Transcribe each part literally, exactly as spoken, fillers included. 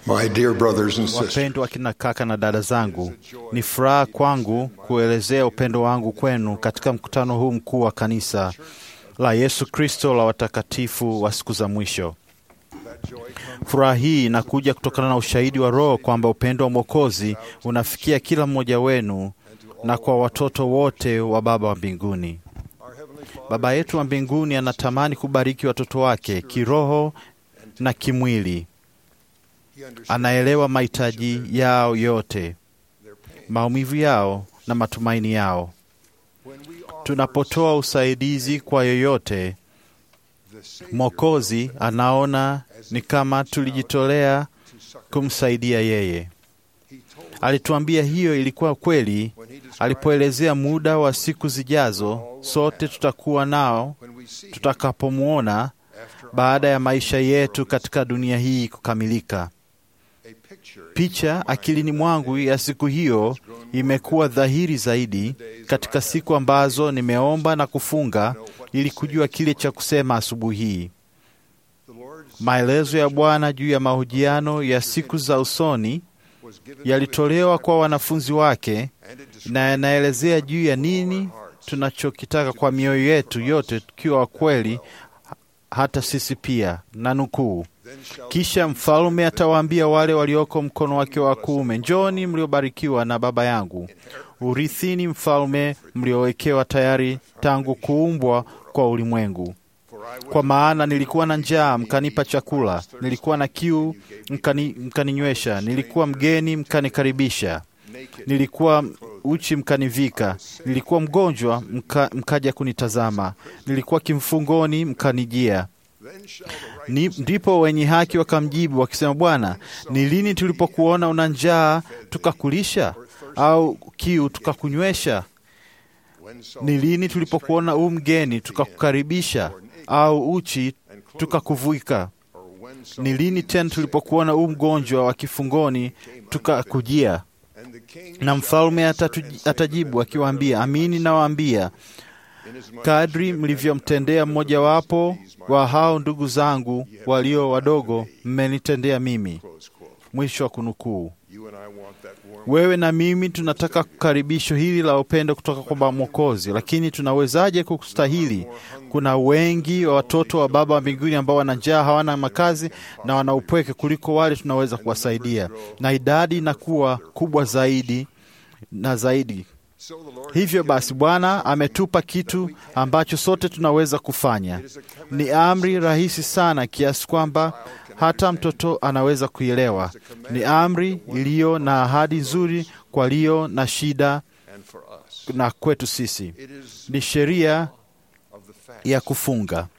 My dear brothers and sisters, Wapendwa akina kaka na dada zangu, ni furaha kwangu kuelezea upendo wangu kwenu katika mkutano huu mkuu wa kanisa la Yesu Kristo la watakatifu wa siku za mwisho. Furaha hii inakuja kutokana na ushahidi wa Roho kwamba upendo wa Mwokozi unafikia kila mmoja wenu na kwa watoto wote wa Baba wa mbinguni. Baba yetu wa mbinguni anatamani kubariki watoto wake kiroho na kimwili. Anaelewa mahitaji yao yote, maumivu yao na matumaini yao. Tunapotoa usaidizi kwa yoyote, Mwokozi anaona ni kama tulijitolea kumsaidia yeye. Alituambia hiyo ilikuwa kweli alipoelezea muda wa siku zijazo sote tutakuwa nao tutakapomwona baada ya maisha yetu katika dunia hii kukamilika. Picha akilini mwangu ya siku hiyo imekuwa dhahiri zaidi katika siku ambazo nimeomba na kufunga ili kujua kile cha kusema asubuhi hii. Maelezo ya Bwana juu ya mahojiano ya siku za usoni yalitolewa kwa wanafunzi wake na yanaelezea juu ya nini tunachokitaka kwa mioyo yetu yote, tukiwa kweli hata sisi pia. Na nukuu, kisha mfalme atawaambia wale walioko mkono wake wa kuume, njoni mliobarikiwa na Baba yangu, urithini mfalme mliowekewa tayari tangu kuumbwa kwa ulimwengu. Kwa maana nilikuwa na njaa, mkanipa chakula; nilikuwa na kiu, mkani, mkaninywesha; nilikuwa mgeni, mkanikaribisha; nilikuwa uchi, mkanivika; nilikuwa mgonjwa, mka, mkaja kunitazama; nilikuwa kimfungoni, mkanijia. Ni, ndipo wenye haki wakamjibu wakisema, Bwana, ni lini tulipokuona una njaa tukakulisha, au kiu tukakunywesha? Ni lini tulipokuona u mgeni tukakukaribisha, au uchi tukakuvika? Ni lini tena tulipokuona u mgonjwa wa kifungoni tukakujia? Na mfalme atatu, atajibu akiwaambia, amini nawaambia, kadri mlivyomtendea mmojawapo wa hao ndugu zangu walio wadogo, mmenitendea mimi. Mwisho wa kunukuu. Wewe na mimi tunataka kukaribisho hili la upendo kutoka kwa Mwokozi, lakini tunawezaje kustahili? Kuna wengi wa watoto wa Baba wa mbinguni ambao wana njaa, hawana makazi na wana upweke kuliko wale tunaweza kuwasaidia, na idadi inakuwa kubwa zaidi na zaidi. Hivyo basi Bwana ametupa kitu ambacho sote tunaweza kufanya. Ni amri rahisi sana kiasi kwamba hata mtoto anaweza kuielewa. Ni amri iliyo na ahadi nzuri kwa walio na shida na kwetu sisi. Ni sheria ya kufunga.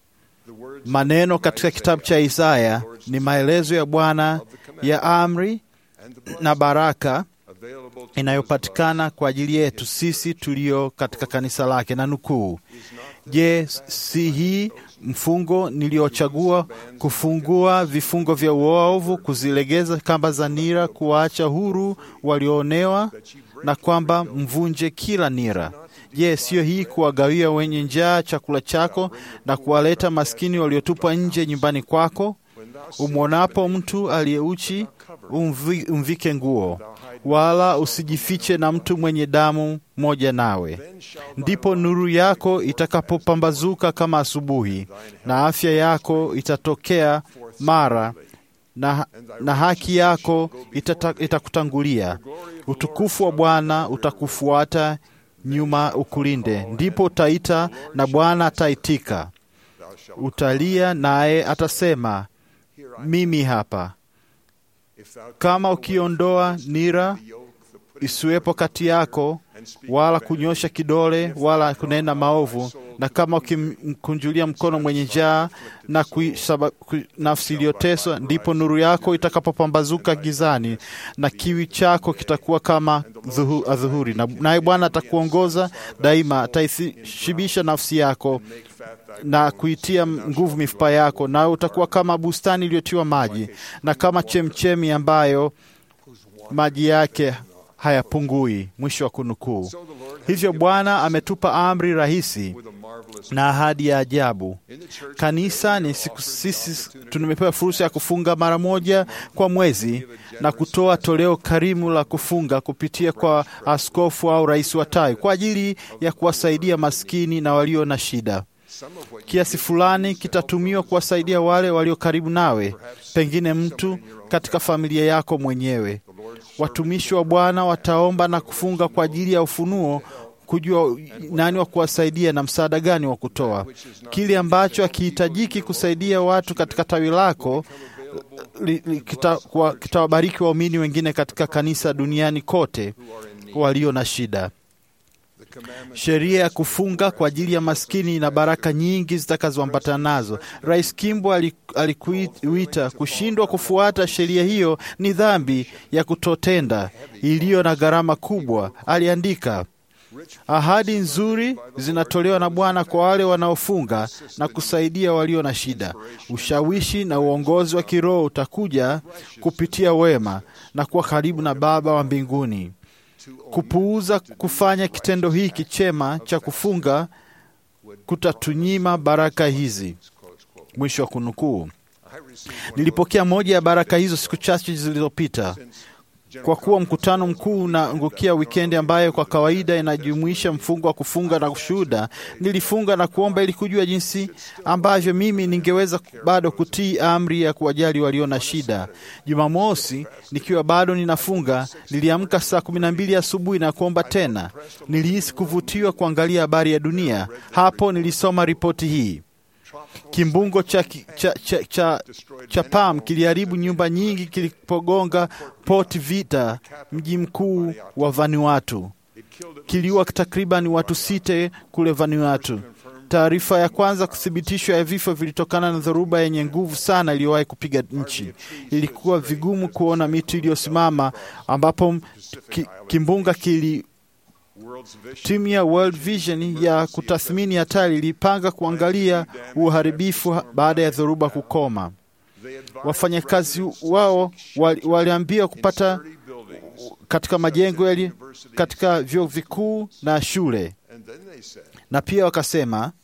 Maneno katika kitabu cha Isaya ni maelezo ya Bwana ya amri na baraka inayopatikana kwa ajili yetu sisi tulio katika kanisa lake. Na nukuu, je, si hii mfungo niliochagua, kufungua vifungo vya uovu, kuzilegeza kamba za nira, kuwaacha huru walioonewa, na kwamba mvunje kila nira? Je, siyo hii kuwagawia wenye njaa chakula chako na kuwaleta maskini waliotupwa nje nyumbani kwako? Umwonapo mtu aliyeuchi umvi, umvike nguo, wala usijifiche na mtu mwenye damu moja nawe. Ndipo nuru yako itakapopambazuka kama asubuhi, na afya yako itatokea mara, na, na haki yako itata, itakutangulia. Utukufu wa Bwana utakufuata nyuma ukulinde. Ndipo utaita na Bwana ataitika. Utalia naye atasema, mimi hapa. Kama ukiondoa nira isiwepo kati yako, wala kunyosha kidole, wala kunena maovu, na kama ukimkunjulia mkono mwenye njaa na kuisaba, ku, nafsi iliyoteswa, ndipo nuru yako itakapopambazuka gizani, na kiwi chako kitakuwa kama dhuhu, adhuhuri. Na naye Bwana atakuongoza daima, ataishibisha nafsi yako na kuitia nguvu mifupa yako, na utakuwa kama bustani iliyotiwa maji, na kama chemchemi ambayo maji yake hayapungui. Mwisho wa kunukuu. Hivyo Bwana ametupa amri rahisi na ahadi ya ajabu. Kanisa ni siku, sisi tumepewa fursa ya kufunga mara moja kwa mwezi na kutoa toleo karimu la kufunga kupitia kwa askofu au rais wa tawi kwa ajili ya kuwasaidia maskini na walio na shida. Kiasi fulani kitatumiwa kuwasaidia wale walio karibu nawe, pengine mtu katika familia yako mwenyewe. Watumishi wa Bwana wataomba na kufunga kwa ajili ya ufunuo, kujua nani wa kuwasaidia na msaada gani wa kutoa. Kile ambacho hakihitajiki kusaidia watu katika tawi lako kitawabariki kita waumini wengine katika kanisa duniani kote walio na shida. Sheria ya kufunga kwa ajili ya maskini na baraka nyingi zitakazoambatana nazo. Rais Kimbo alikuita kushindwa kufuata sheria hiyo ni dhambi ya kutotenda iliyo na gharama kubwa. Aliandika, ahadi nzuri zinatolewa na Bwana kwa wale wanaofunga na kusaidia walio na shida. Ushawishi na uongozi wa kiroho utakuja kupitia wema na kuwa karibu na Baba wa mbinguni. Kupuuza kufanya kitendo hiki chema cha kufunga kutatunyima baraka hizi. Mwisho wa kunukuu. Nilipokea moja ya baraka hizo siku chache zilizopita. Kwa kuwa mkutano mkuu unaangukia wikendi ambayo kwa kawaida inajumuisha mfungo wa kufunga na kushuhuda, nilifunga na kuomba ili kujua jinsi ambavyo mimi ningeweza bado kutii amri ya kuwajali walio na shida. Jumamosi, nikiwa bado ninafunga, niliamka saa kumi na mbili asubuhi na kuomba tena. Nilihisi kuvutiwa kuangalia habari ya dunia. Hapo nilisoma ripoti hii. Kimbungo cha, cha, cha, cha, cha Pam kiliharibu nyumba nyingi kilipogonga Port Vita, mji mkuu wa Vanuatu. Kiliua takriban watu sita kule Vanuatu. Taarifa ya kwanza kuthibitishwa ya vifo vilitokana na dhoruba yenye nguvu sana iliyowahi kupiga nchi. Ilikuwa vigumu kuona miti iliyosimama ambapo ki, kimbunga kili Timu ya World Vision ya kutathmini hatari ilipanga kuangalia uharibifu baada ya dhoruba kukoma. Wafanyakazi wao waliambiwa kupata katika majengo yali katika vyuo vikuu na shule, na pia wakasema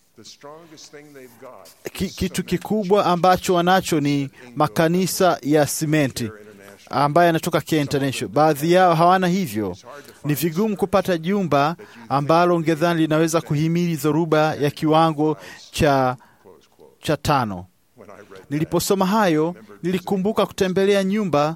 kitu kikubwa ambacho wanacho ni makanisa ya simenti ambaye yanatoka Care International. Baadhi yao hawana hivyo. Ni vigumu kupata jumba ambalo ungedhani linaweza kuhimili dhoruba ya kiwango cha, cha tano. Niliposoma hayo, nilikumbuka kutembelea nyumba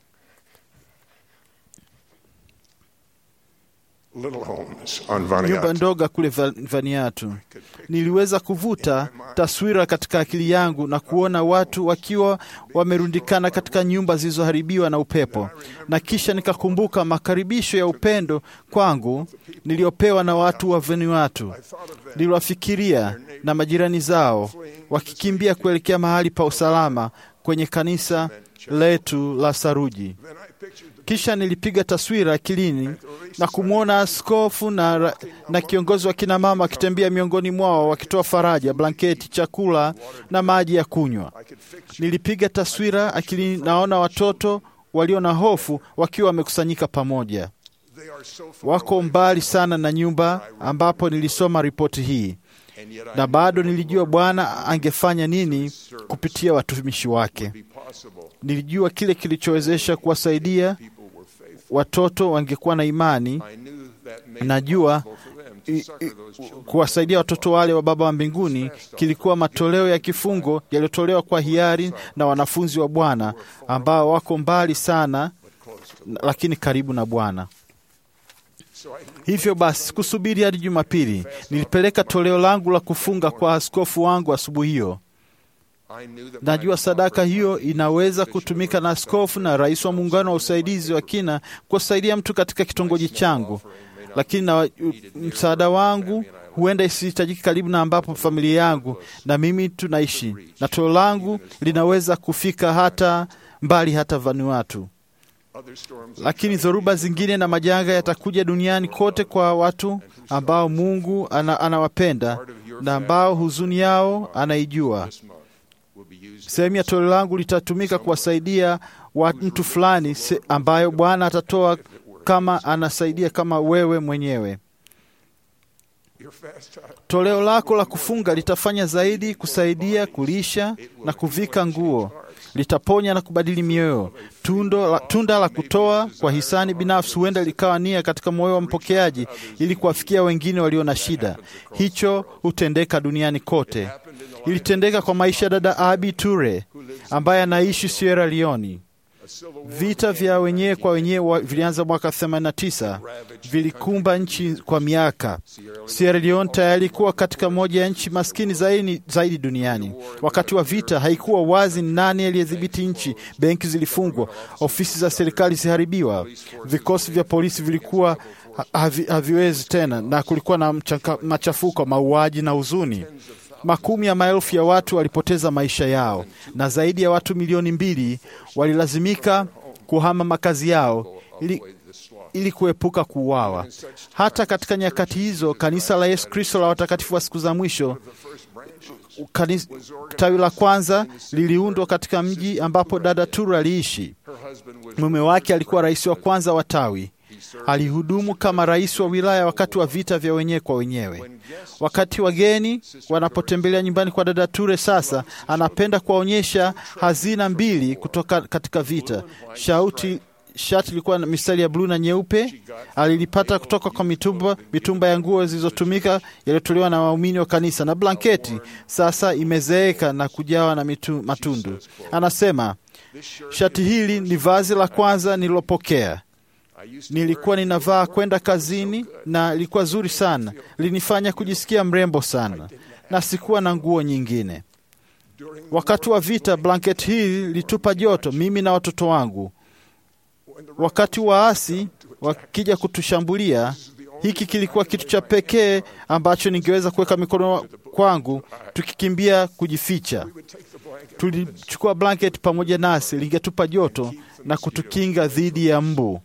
nyumba ndogo kule Vanuatu. Niliweza kuvuta taswira katika akili yangu na kuona watu wakiwa wamerundikana katika nyumba zilizoharibiwa na upepo. Na kisha nikakumbuka makaribisho ya upendo kwangu niliopewa na watu wa Vanuatu. Niliwafikiria na majirani zao wakikimbia kuelekea mahali pa usalama kwenye kanisa letu la saruji. Kisha nilipiga taswira akilini na kumwona askofu na, na kiongozi wa kina mama wakitembea miongoni mwao wakitoa faraja, blanketi, chakula na maji ya kunywa. Nilipiga taswira akilini, naona watoto walio na hofu wakiwa wamekusanyika pamoja. Wako mbali sana na nyumba ambapo nilisoma ripoti hii, na bado nilijua Bwana angefanya nini kupitia watumishi wake. Nilijua kile kilichowezesha kuwasaidia watoto wangekuwa na imani. Najua i, i, kuwasaidia watoto wale wa Baba wa mbinguni kilikuwa matoleo ya kifungo yaliyotolewa kwa hiari na wanafunzi wa Bwana ambao wako mbali sana lakini karibu na Bwana. Hivyo basi, kusubiri hadi Jumapili, nilipeleka toleo langu la kufunga kwa askofu wangu asubuhi hiyo. Najua sadaka hiyo inaweza kutumika na askofu na rais wa muungano wa usaidizi wa kina kusaidia mtu katika kitongoji changu, lakini na msaada wangu huenda isihitajiki karibu na ambapo familia yangu na mimi tunaishi, na toleo langu linaweza kufika hata mbali, hata Vanuatu. Lakini dhoruba zingine na majanga yatakuja duniani kote kwa watu ambao Mungu ana, anawapenda na ambao huzuni yao anaijua. Sehemu ya toleo langu litatumika kuwasaidia mtu fulani ambayo Bwana atatoa kama anasaidia kama wewe mwenyewe. Toleo lako la kufunga litafanya zaidi kusaidia kulisha na kuvika nguo, litaponya na kubadili mioyo. Tundo la, tunda la kutoa kwa hisani binafsi huenda likawa nia katika moyo wa mpokeaji ili kuwafikia wengine walio na shida. Hicho hutendeka duniani kote. Ilitendeka kwa maisha ya dada Abi Ture ambaye anaishi Sierra Leone. Vita vya wenyewe kwa wenyewe vilianza mwaka themanini na tisa, vilikumba nchi kwa miaka. Sierra Leone tayari ilikuwa katika moja ya nchi maskini zaidi, zaidi duniani. Wakati wa vita haikuwa wazi nani aliyedhibiti nchi. Benki zilifungwa, ofisi za serikali ziliharibiwa, vikosi vya polisi vilikuwa havi, haviwezi tena, na kulikuwa na mchaka, machafuko, mauaji na huzuni. Makumi ya maelfu ya watu walipoteza maisha yao na zaidi ya watu milioni mbili walilazimika kuhama makazi yao ili, ili kuepuka kuuawa. Hata katika nyakati hizo, kanisa la Yesu Kristo la watakatifu wa siku za mwisho, kanisa, tawi la kwanza liliundwa katika mji ambapo dada Ture aliishi. Mume wake alikuwa rais wa kwanza wa tawi. Alihudumu kama rais wa wilaya wakati wa vita vya wenyewe kwa wenyewe. Wakati wageni wanapotembelea nyumbani kwa dada Ture sasa, anapenda kuwaonyesha hazina mbili kutoka katika vita. Shauti shati ilikuwa na mistari ya bluu na nyeupe, alilipata kutoka kwa mitumba, mitumba ya nguo zilizotumika yaliyotolewa na waumini wa kanisa, na blanketi sasa imezeeka na kujawa na mitu, matundu. Anasema, shati hili ni vazi la kwanza nililopokea. Nilikuwa ninavaa kwenda kazini na ilikuwa zuri sana. Linifanya kujisikia mrembo sana na sikuwa na nguo nyingine. Wakati wa vita, blanketi hili litupa joto mimi na watoto wangu. Wakati waasi wakija kutushambulia, hiki kilikuwa kitu cha pekee ambacho ningeweza kuweka mikono kwangu tukikimbia kujificha. Tulichukua blanketi pamoja nasi, lingetupa joto na kutukinga dhidi ya mbu.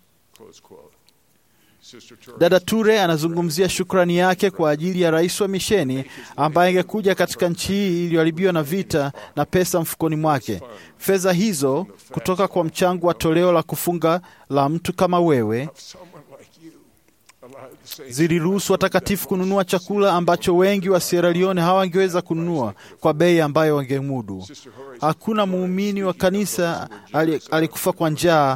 Dada Ture anazungumzia shukrani yake kwa ajili ya rais wa misheni ambaye angekuja katika nchi hii iliyoharibiwa na vita na pesa mfukoni mwake. Fedha hizo kutoka kwa mchango wa toleo la kufunga la mtu kama wewe ziliruhusu watakatifu kununua chakula ambacho wengi wa Sierra Leone hawangeweza kununua kwa bei ambayo wangemudu. Hakuna muumini wa kanisa alikufa kwa njaa.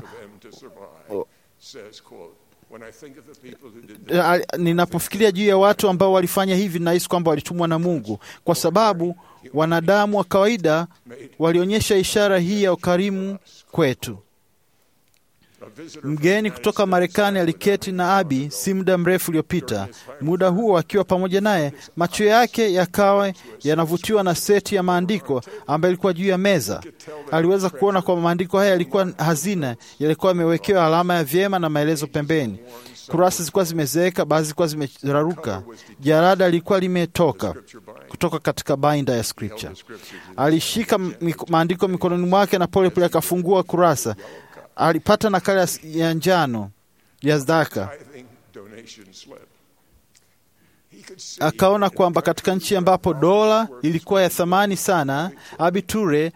Ninapofikiria juu ya watu ambao walifanya hivi, nahisi kwamba walitumwa na Mungu, kwa sababu wanadamu wa kawaida walionyesha ishara hii ya ukarimu kwetu. Mgeni kutoka Marekani aliketi na Abi si muda mrefu uliopita. Muda huo akiwa pamoja naye, macho yake yakawa yanavutiwa na seti ya maandiko ambayo ilikuwa juu ya meza. Aliweza kuona kwa maandiko haya yalikuwa hazina, yalikuwa yamewekewa alama ya vyema na maelezo pembeni. Kurasa zilikuwa zimezeeka, baadhi zilikuwa zimeraruka. Jarada lilikuwa limetoka kutoka katika binder ya scripture. Alishika maandiko mikononi mwake na pole pole akafungua kurasa. Alipata nakala ya njano ya zaka. Akaona kwamba katika nchi ambapo dola ilikuwa ya thamani sana, Abi Ture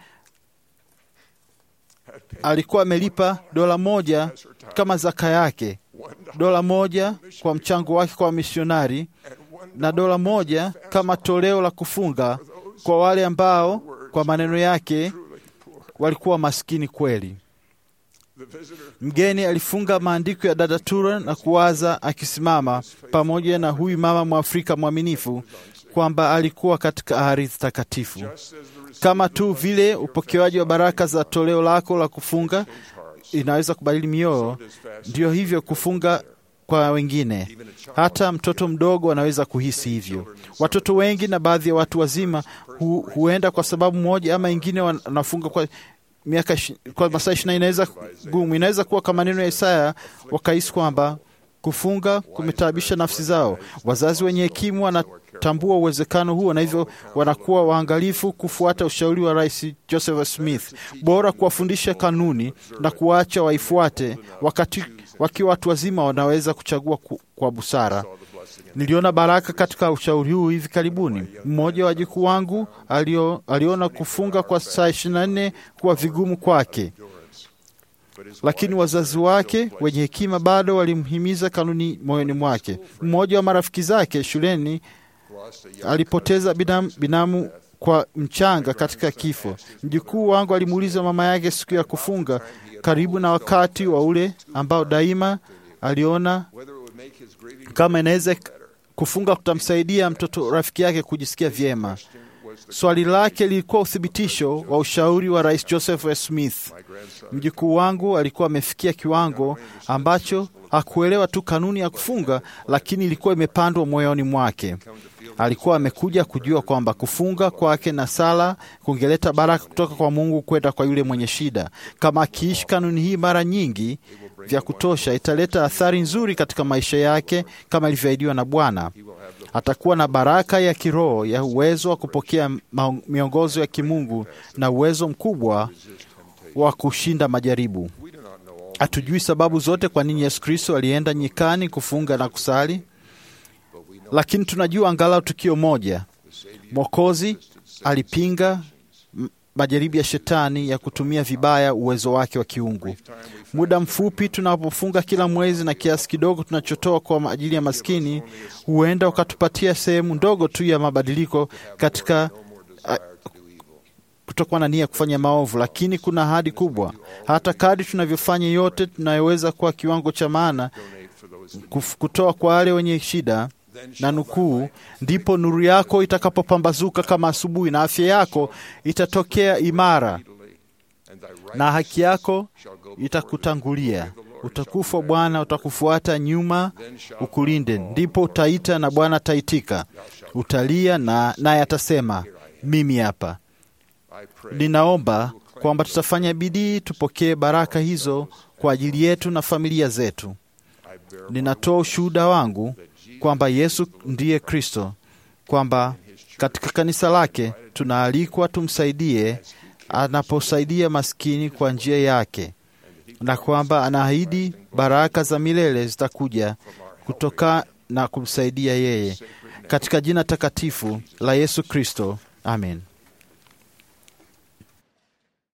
alikuwa amelipa dola moja kama zaka yake, dola moja kwa mchango wake kwa misionari, na dola moja kama toleo la kufunga kwa wale ambao kwa maneno yake walikuwa maskini kweli. Mgeni alifunga maandiko ya dada Ture na kuwaza akisimama pamoja na huyu mama Mwafrika mwaminifu kwamba alikuwa katika ardhi takatifu. Kama tu vile upokewaji wa baraka za toleo lako la kufunga inaweza kubadili mioyo, ndio hivyo kufunga kwa wengine. Hata mtoto mdogo anaweza kuhisi hivyo. Watoto wengi na baadhi ya watu wazima hu, huenda kwa sababu moja ama ingine wanafunga kwa miaka kwa masaa ishirini. Inaweza gumu, inaweza kuwa kama maneno ya Isaya, wakahisi kwamba kufunga kumetaabisha nafsi zao. Wazazi wenye hekima wanatambua uwezekano huo na hivyo wanakuwa waangalifu kufuata ushauri wa Rais Joseph Smith. Bora kuwafundisha kanuni na kuacha waifuate, wakati wakiwa watu wazima wanaweza kuchagua ku, kwa busara. Niliona baraka katika ushauri huu hivi karibuni. Mmoja wa wajukuu wangu alio, aliona kufunga kwa saa ishirini na nne kuwa vigumu kwake. lakini wazazi wake wenye hekima bado walimhimiza kanuni moyoni mwake. Mmoja wa marafiki zake shuleni alipoteza binamu, binamu kwa mchanga katika kifo. Mjukuu wangu alimuuliza mama yake siku ya kufunga, karibu na wakati wa ule ambao daima aliona kama inaweza kufunga kutamsaidia mtoto rafiki yake kujisikia vyema. Swali lake lilikuwa uthibitisho wa ushauri wa Rais Joseph S. Smith. Mjukuu wangu alikuwa amefikia kiwango ambacho hakuelewa tu kanuni ya kufunga, lakini ilikuwa imepandwa moyoni mwake. Alikuwa amekuja kujua kwamba kufunga kwake na sala kungeleta baraka kutoka kwa Mungu kwenda kwa yule mwenye shida. Kama akiishi kanuni hii mara nyingi vya kutosha, italeta athari nzuri katika maisha yake kama ilivyoahidiwa na Bwana. Atakuwa na baraka ya kiroho ya uwezo wa kupokea miongozo ya kimungu na uwezo mkubwa wa kushinda majaribu. Hatujui sababu zote kwa nini Yesu Kristo alienda nyikani kufunga na kusali, lakini tunajua angalau tukio moja. Mwokozi alipinga majaribu ya shetani ya kutumia vibaya uwezo wake wa kiungu. Muda mfupi tunapofunga kila mwezi na kiasi kidogo tunachotoa kwa ajili ya maskini, huenda ukatupatia sehemu ndogo tu ya mabadiliko katika a, kutokuwa na nia kufanya maovu, lakini kuna ahadi kubwa. Hata kadri tunavyofanya yote tunayoweza kwa kiwango cha maana kutoa kwa wale wenye shida, na nukuu, ndipo nuru yako itakapopambazuka kama asubuhi, na afya yako itatokea imara, na haki yako itakutangulia. Utukufu wa Bwana utakufuata nyuma ukulinde. Ndipo utaita na Bwana ataitika. Utalia na naye atasema, mimi hapa. Ninaomba kwamba tutafanya bidii tupokee baraka hizo kwa ajili yetu na familia zetu. Ninatoa ushuhuda wangu kwamba Yesu ndiye Kristo, kwamba katika kanisa lake tunaalikwa tumsaidie anaposaidia maskini kwa njia yake, na kwamba anaahidi baraka za milele zitakuja kutoka na kumsaidia yeye. Katika jina takatifu la Yesu Kristo, amen.